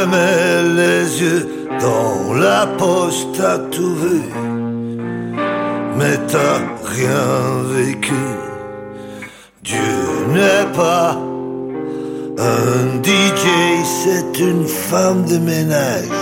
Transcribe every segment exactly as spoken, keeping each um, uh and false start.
te mets les yeux dans la poche, t'as tout vu, mais t'as rien vécu. Dieu n'est pas un D J, c'est une femme de ménage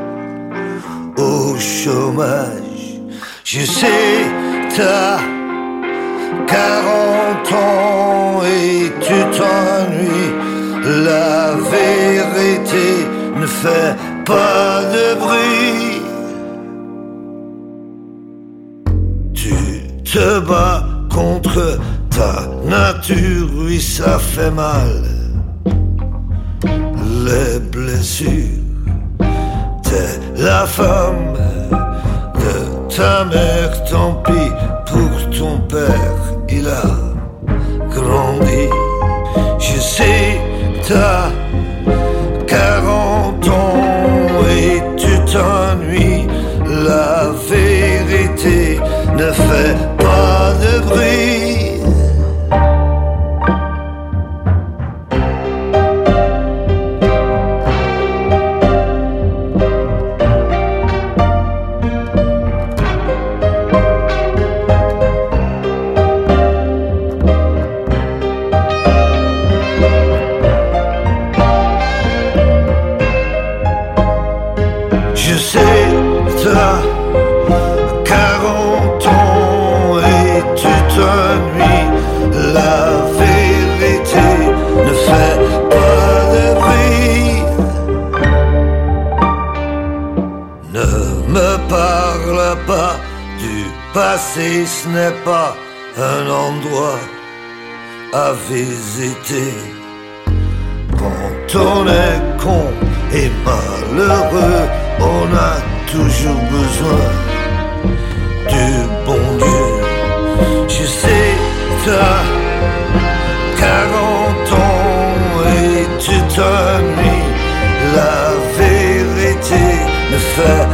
au chômage. Je sais, t'as quarante ans et tu t'ennuies. La vérité ne fait pas de bruit. Tu te bats contre ta nature, oui ça fait mal. Les blessures, t'es la femme de ta mère, tant pis pour ton père, il a grandi. Je sais, t'as quarante ans et tu t'ennuies. La vérité ne fait pas de bruit. Passé, ce n'est pas un endroit à visiter. Quand on est con et malheureux, on a toujours besoin du bon Dieu. Je sais, t'as quarante ans et tu t'ennuies. La vérité ne fait